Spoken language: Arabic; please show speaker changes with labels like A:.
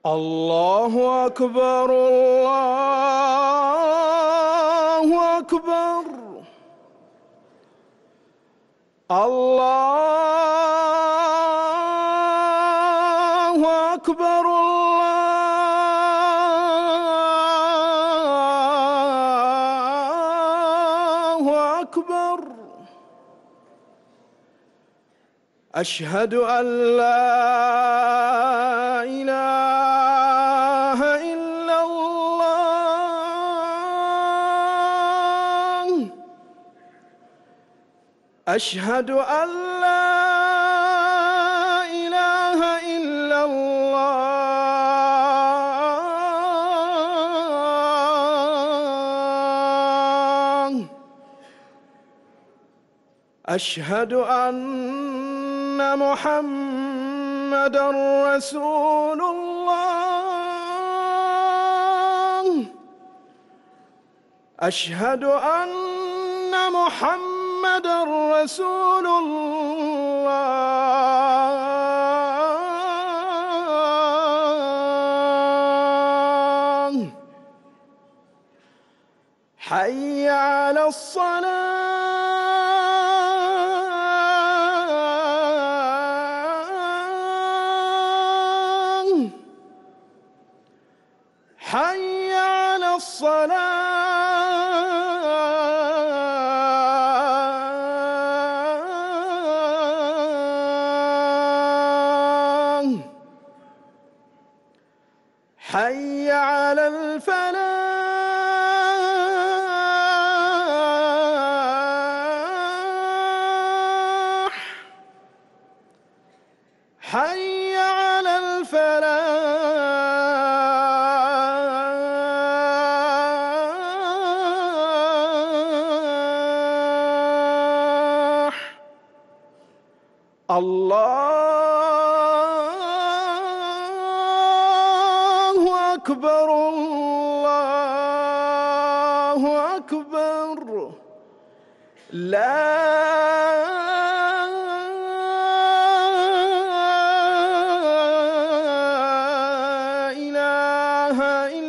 A: الله أكبر الله أكبر الله أكبر الله أكبر. أشهد أن لا إله إلا الله. أشهد أن لا إله إلا الله. أشهد أن محمدًا رسول الله. أشهد أن محمدًا رسول الله. حي على الصلاة. حي على الصلاة. حي على الفلاح. حي على الفلاح. الله أكبر الله أكبر. لا إله إلا